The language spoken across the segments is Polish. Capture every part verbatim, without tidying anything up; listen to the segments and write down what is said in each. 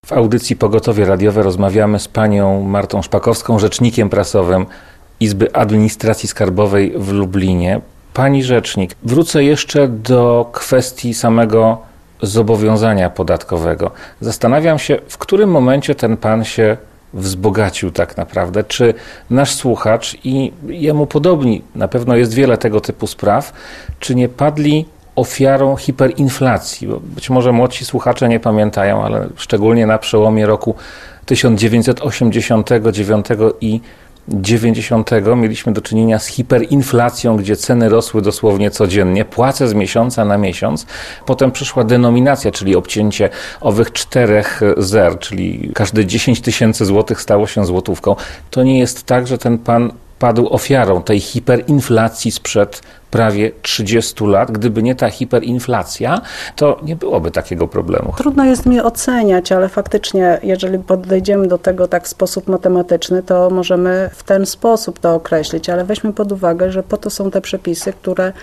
W audycji Pogotowie Radiowe rozmawiamy z panią Martą Szpakowską, rzecznikiem prasowym Izby Administracji Skarbowej w Lublinie. Pani rzecznik, wrócę jeszcze do kwestii samego zobowiązania podatkowego. Zastanawiam się, w którym momencie ten pan się wzbogacił tak naprawdę. Czy nasz słuchacz i jemu podobni, na pewno jest wiele tego typu spraw, czy nie padli ofiarą hiperinflacji? Bo być może młodsi słuchacze nie pamiętają, ale szczególnie na przełomie roku tysiąc dziewięćset osiemdziesiątego dziewiątego i dziewięćdziesiątego mieliśmy do czynienia z hiperinflacją, gdzie ceny rosły dosłownie codziennie, płace z miesiąca na miesiąc. Potem przyszła denominacja, czyli obcięcie owych czterech zer, czyli każde dziesięć tysięcy złotych stało się złotówką. To nie jest tak, że ten pan padł ofiarą tej hiperinflacji sprzed prawie trzydziestu lat. Gdyby nie ta hiperinflacja, to nie byłoby takiego problemu. Trudno jest mi oceniać, ale faktycznie, jeżeli podejdziemy do tego tak w sposób matematyczny, to możemy w ten sposób to określić, ale weźmy pod uwagę, że po to są te przepisy, które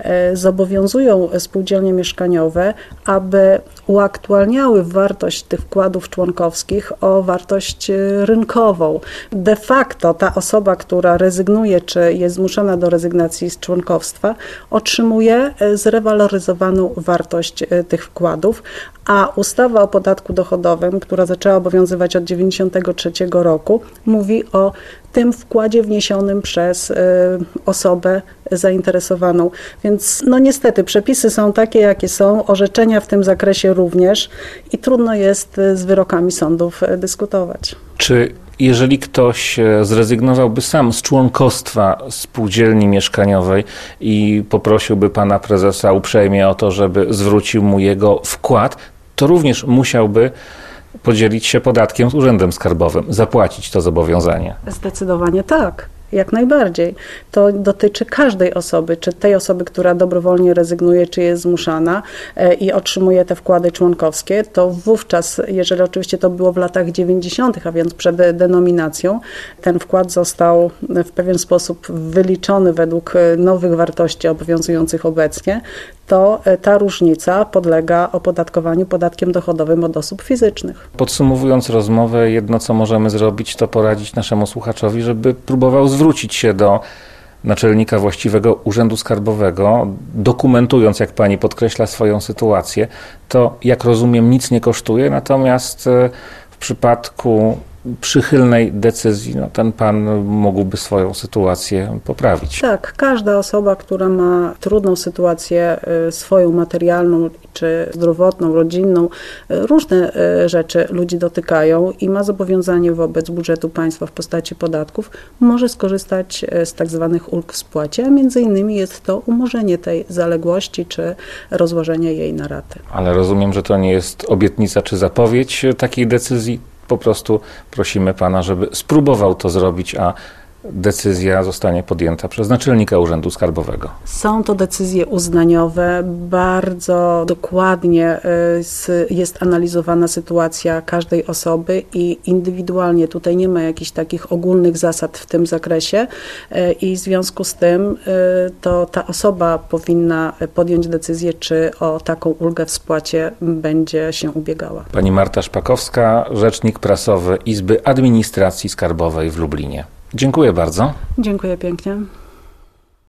zobowiązują spółdzielnie mieszkaniowe, aby uaktualniały wartość tych wkładów członkowskich o wartość rynkową. De facto ta osoba, która rezygnuje, czy jest zmuszona do rezygnacji z członkowstwa, otrzymuje zrewaloryzowaną wartość tych wkładów, a ustawa o podatku dochodowym, która zaczęła obowiązywać od dziewięćdziesiątego trzeciego roku, mówi o tym wkładzie wniesionym przez y, osobę zainteresowaną. Więc no niestety przepisy są takie, jakie są, orzeczenia w tym zakresie również i trudno jest z wyrokami sądów dyskutować. Czy jeżeli ktoś zrezygnowałby sam z członkostwa spółdzielni mieszkaniowej i poprosiłby pana prezesa uprzejmie o to, żeby zwrócił mu jego wkład, to również musiałby podzielić się podatkiem z Urzędem Skarbowym, zapłacić to zobowiązanie? Zdecydowanie tak. Jak najbardziej. To dotyczy każdej osoby, czy tej osoby, która dobrowolnie rezygnuje, czy jest zmuszana i otrzymuje te wkłady członkowskie, to wówczas, jeżeli oczywiście to było w latach dziewięćdziesiątych, a więc przed denominacją, ten wkład został w pewien sposób wyliczony według nowych wartości obowiązujących obecnie, to ta różnica podlega opodatkowaniu podatkiem dochodowym od osób fizycznych. Podsumowując rozmowę, jedno co możemy zrobić, to poradzić naszemu słuchaczowi, żeby próbował zwrócić się do naczelnika właściwego Urzędu Skarbowego, dokumentując, jak pani podkreśla, swoją sytuację. To, jak rozumiem, nic nie kosztuje, natomiast w przypadku przychylnej decyzji, no, ten pan mógłby swoją sytuację poprawić. Tak, każda osoba, która ma trudną sytuację swoją materialną, czy zdrowotną, rodzinną, różne rzeczy ludzi dotykają i ma zobowiązanie wobec budżetu państwa w postaci podatków, może skorzystać z tak zwanych ulg w spłacie, a między innymi jest to umorzenie tej zaległości, czy rozłożenie jej na raty. Ale rozumiem, że to nie jest obietnica czy zapowiedź takiej decyzji. Po prostu prosimy pana, żeby spróbował to zrobić, a decyzja zostanie podjęta przez naczelnika Urzędu Skarbowego. Są to decyzje uznaniowe, bardzo dokładnie jest analizowana sytuacja każdej osoby i indywidualnie tutaj nie ma jakichś takich ogólnych zasad w tym zakresie i w związku z tym to ta osoba powinna podjąć decyzję, czy o taką ulgę w spłacie będzie się ubiegała. Pani Marta Szpakowska, rzecznik prasowy Izby Administracji Skarbowej w Lublinie. Dziękuję bardzo. Dziękuję pięknie.